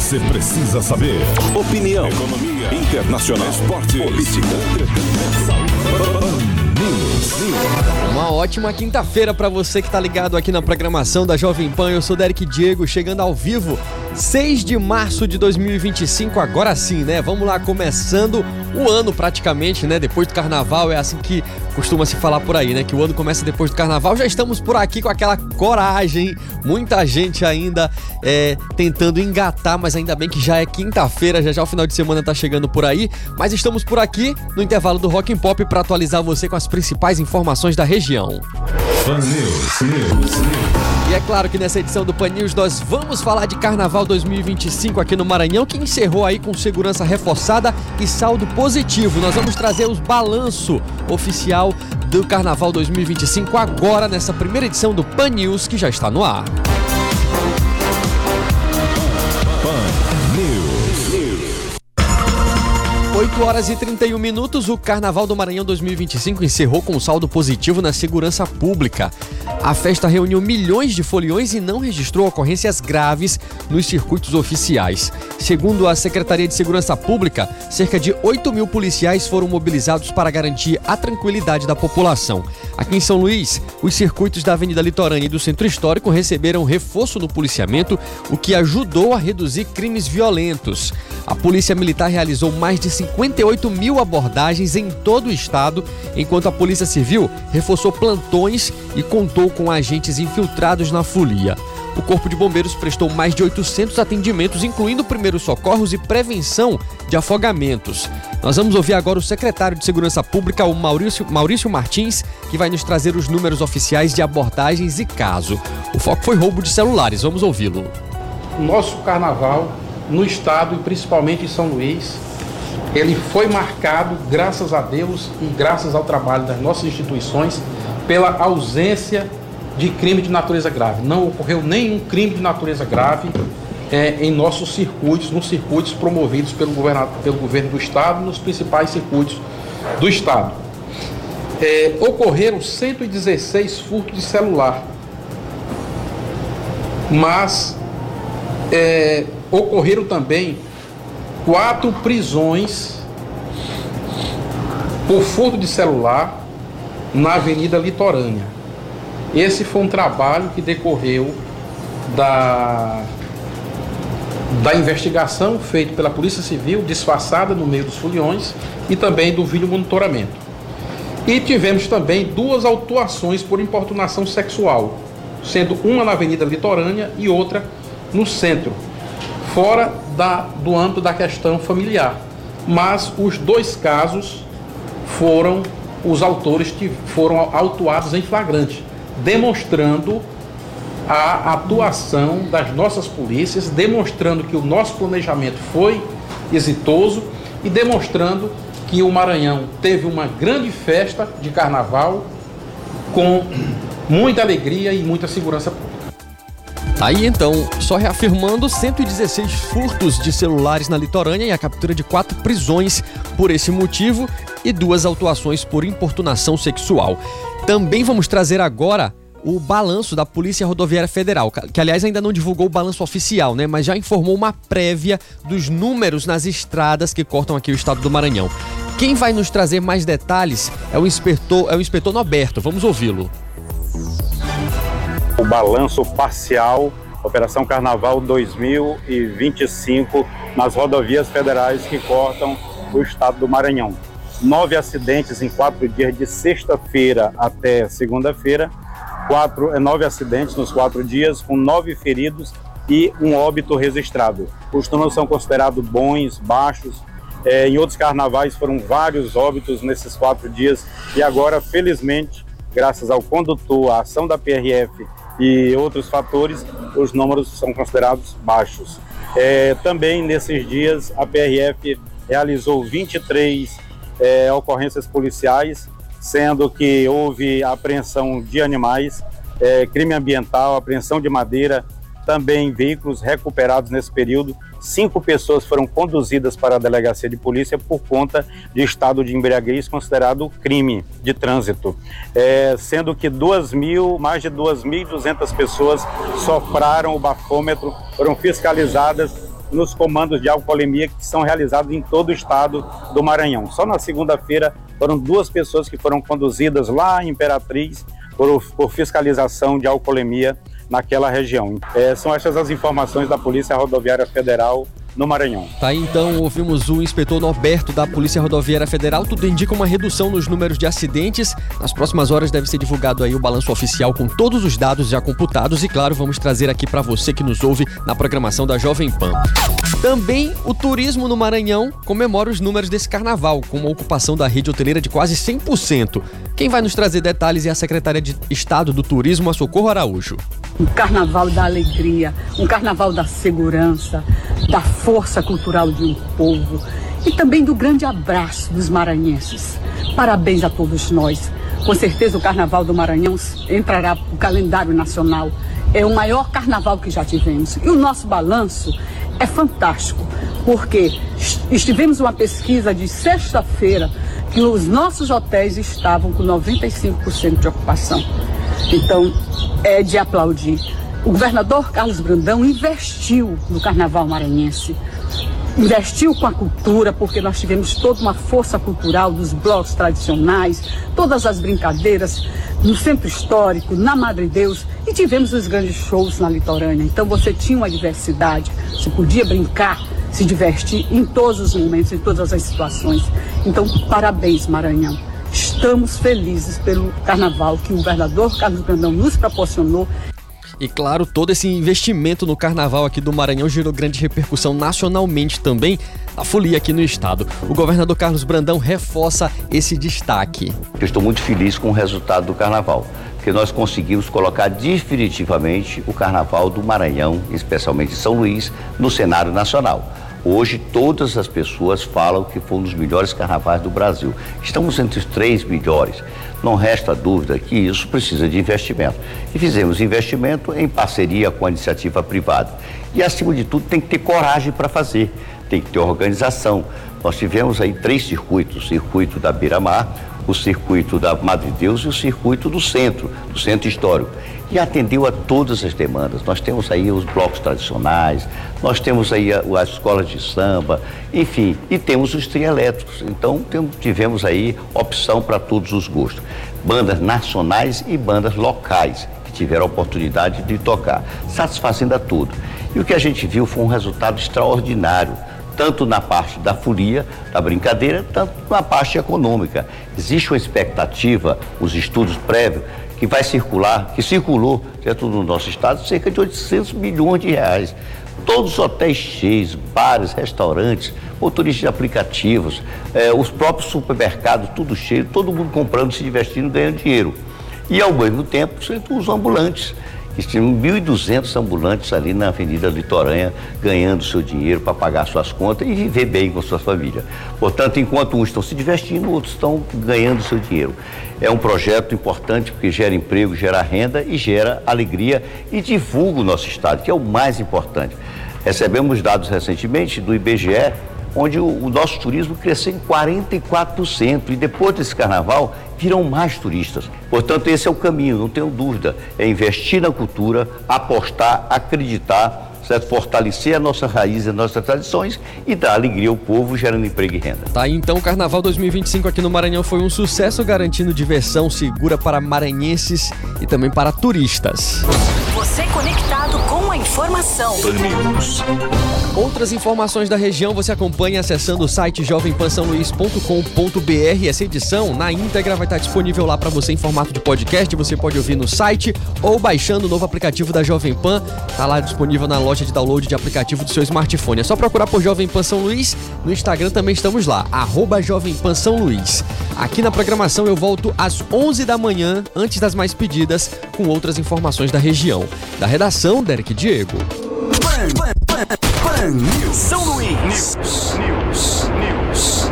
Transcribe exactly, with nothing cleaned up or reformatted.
você precisa saber. Opinião, economia, internacional, esporte, política, Uma ótima quinta-feira para você que tá ligado aqui na programação da Jovem Pan. Eu sou Derek Diego, chegando ao vivo, seis de março de dois mil e vinte e cinco, agora sim, né? Vamos lá, começando o ano praticamente, né? Depois do carnaval, é assim que costuma se falar por aí, né? Que o ano começa depois do carnaval. Já estamos por aqui com aquela coragem, muita gente ainda é, tentando engatar, mas ainda bem que já é quinta-feira, já já o final de semana tá chegando por aí. Mas estamos por aqui no intervalo do Rock and Pop para atualizar você com as principais informações da região. Pan News, News. E é claro que nessa edição do Pan News nós vamos falar de Carnaval dois mil e vinte e cinco aqui no Maranhão, que encerrou aí com segurança reforçada e saldo positivo. Nós vamos trazer os balanço oficial do Carnaval dois mil e vinte e cinco agora nessa primeira edição do Pan News, que já está no ar. Pan News. oito horas e trinta e um minutos, o Carnaval do Maranhão dois mil e vinte e cinco encerrou com um saldo positivo na segurança pública. A festa reuniu milhões de foliões e não registrou ocorrências graves nos circuitos oficiais. Segundo a Secretaria de Segurança Pública, cerca de oito mil policiais foram mobilizados para garantir a tranquilidade da população. Aqui em São Luís, os circuitos da Avenida Litorânea e do Centro Histórico receberam reforço no policiamento, o que ajudou a reduzir crimes violentos. A Polícia Militar realizou mais de cinquenta e oito mil abordagens em todo o estado, enquanto a Polícia Civil reforçou plantões e contou com agentes infiltrados na folia. O Corpo de Bombeiros prestou mais de oitocentos atendimentos, incluindo primeiros socorros e prevenção de afogamentos. Nós vamos ouvir agora o secretário de Segurança Pública, o Maurício, Maurício Martins, que vai nos trazer os números oficiais de abordagens e caso. O foco foi roubo de celulares. Vamos ouvi-lo. Nosso carnaval no estado e principalmente em São Luís, ele foi marcado, graças a Deus e graças ao trabalho das nossas instituições, pela ausência de crime de natureza grave. Não ocorreu nenhum crime de natureza grave é, em nossos circuitos, nos circuitos promovidos pelo, pelo governo do estado, nos principais circuitos do estado. É, ocorreram cento e dezesseis furtos de celular, mas é, ocorreram também quatro prisões por furto de celular na Avenida Litorânea. Esse foi um trabalho que decorreu da, da investigação feita pela Polícia Civil, disfarçada no meio dos foliões, e também do vídeo monitoramento. E tivemos também duas autuações por importunação sexual, sendo uma na Avenida Litorânea e outra no centro, fora da, do âmbito da questão familiar. Mas os dois casos foram os autores que foram autuados em flagrante, demonstrando a atuação das nossas polícias, demonstrando que o nosso planejamento foi exitoso e demonstrando que o Maranhão teve uma grande festa de carnaval com muita alegria e muita segurança pública. Aí então, só reafirmando, cento e dezesseis furtos de celulares na Litorânea e a captura de quatro prisões por esse motivo e duas autuações por importunação sexual. Também vamos trazer agora o balanço da Polícia Rodoviária Federal, que aliás ainda não divulgou o balanço oficial, né? Mas já informou uma prévia dos números nas estradas que cortam aqui o estado do Maranhão. Quem vai nos trazer mais detalhes é o inspetor, é o inspetor Norberto. Vamos ouvi-lo. O balanço parcial, Operação Carnaval dois mil e vinte e cinco, nas rodovias federais que cortam o estado do Maranhão. Nove acidentes em quatro dias, de sexta-feira até segunda-feira. Quatro, nove acidentes nos quatro dias, com nove feridos e um óbito registrado. Os números são considerados bons, baixos. É, em outros carnavais foram vários óbitos nesses quatro dias. E agora, felizmente, graças ao condutor, à ação da P R F e outros fatores, os números são considerados baixos. É, também nesses dias, a P R F realizou vinte e três É, ocorrências policiais, sendo que houve apreensão de animais, é, crime ambiental, apreensão de madeira, também veículos recuperados nesse período. Cinco pessoas foram conduzidas para a delegacia de polícia por conta de estado de embriaguez considerado crime de trânsito, é, sendo que duas mil, mais de duas mil e duzentas pessoas sopraram o bafômetro, foram fiscalizadas nos comandos de alcoolemia que são realizados em todo o estado do Maranhão. Só na segunda-feira foram duas pessoas que foram conduzidas lá em Imperatriz por, por fiscalização de alcoolemia naquela região. É, são essas as informações da Polícia Rodoviária Federal no Maranhão. Tá, então ouvimos o inspetor Norberto da Polícia Rodoviária Federal. Tudo indica uma redução nos números de acidentes. Nas próximas horas deve ser divulgado aí o balanço oficial com todos os dados já computados e, claro, vamos trazer aqui para você que nos ouve na programação da Jovem Pan. Também o turismo no Maranhão comemora os números desse carnaval, com uma ocupação da rede hoteleira de quase cem por cento. Quem vai nos trazer detalhes é a secretária de Estado do Turismo, a Socorro Araújo. Um carnaval da alegria, um carnaval da segurança, da força cultural de um povo e também do grande abraço dos maranhenses. Parabéns a todos nós. Com certeza o Carnaval do Maranhão entrará no calendário nacional. É o maior carnaval que já tivemos. E o nosso balanço é fantástico, porque estivemos uma pesquisa de sexta-feira que os nossos hotéis estavam com noventa e cinco por cento de ocupação. Então, é de aplaudir. O governador Carlos Brandão investiu no carnaval maranhense, investiu com a cultura, porque nós tivemos toda uma força cultural dos blocos tradicionais, todas as brincadeiras no Centro Histórico, na Madre Deus, e tivemos os grandes shows na litorânea. Então você tinha uma diversidade, você podia brincar, se divertir em todos os momentos, em todas as situações. Então, parabéns, Maranhão. Estamos felizes pelo carnaval que o governador Carlos Brandão nos proporcionou. E claro, todo esse investimento no carnaval aqui do Maranhão gerou grande repercussão nacionalmente também, a folia aqui no estado. O governador Carlos Brandão reforça esse destaque. Eu estou muito feliz com o resultado do carnaval, porque nós conseguimos colocar definitivamente o carnaval do Maranhão, especialmente São Luís, no cenário nacional. Hoje, todas as pessoas falam que foi um dos melhores carnavais do Brasil. Estamos entre os três melhores. Não resta dúvida que isso precisa de investimento. E fizemos investimento em parceria com a iniciativa privada. E, acima de tudo, tem que ter coragem para fazer, tem que ter organização. Nós tivemos aí três circuitos, o circuito da Beira-Mar, o circuito da Madre Deus e o circuito do centro, do centro histórico. E atendeu a todas as demandas. Nós temos aí os blocos tradicionais, nós temos aí as escolas de samba, enfim, e temos os trio elétricos. Então temos, tivemos aí opção para todos os gostos. Bandas nacionais e bandas locais que tiveram a oportunidade de tocar, satisfazendo a tudo. E o que a gente viu foi um resultado extraordinário, tanto na parte da folia, da brincadeira, tanto na parte econômica. Existe uma expectativa, os estudos prévios, que vai circular, que circulou dentro do nosso estado, cerca de oitocentos milhões de reais. Todos os hotéis cheios, bares, restaurantes, motoristas de aplicativos, eh, os próprios supermercados, tudo cheio, todo mundo comprando, se divertindo, ganhando dinheiro. E, ao mesmo tempo, os ambulantes. Tinham mil e duzentos ambulantes ali na Avenida Litorânea, ganhando seu dinheiro para pagar suas contas e viver bem com sua família. Portanto, enquanto uns estão se divertindo, outros estão ganhando seu dinheiro. É um projeto importante porque gera emprego, gera renda e gera alegria e divulga o nosso estado, que é o mais importante. Recebemos dados recentemente do I B G E, onde o, o nosso turismo cresceu em quarenta e quatro por cento e depois desse carnaval virão mais turistas. Portanto, esse é o caminho, não tenho dúvida, é investir na cultura, apostar, acreditar, certo? Fortalecer a nossa raiz, as nossas tradições e dar alegria ao povo, gerando emprego e renda. Tá aí então, o Carnaval dois mil e vinte e cinco aqui no Maranhão foi um sucesso, garantindo diversão segura para maranhenses e também para turistas. Você conectado com a informação. Outras informações da região você acompanha acessando o site jovem pan são luís ponto com ponto b r. Essa edição, na íntegra, vai estar disponível lá para você em formato de podcast. Você pode ouvir no site ou baixando o novo aplicativo da Jovem Pan. Tá lá disponível na loja de download de aplicativo do seu smartphone. É só procurar por Jovem Pan São Luís. No Instagram também estamos lá, arroba Jovem Pan São Luís. Aqui na programação eu volto às onze da manhã, antes das mais pedidas, com outras informações da região. Da redação, Derek Diego. Pan, Pan, Pan, Pan News. São Luís. News, News, News.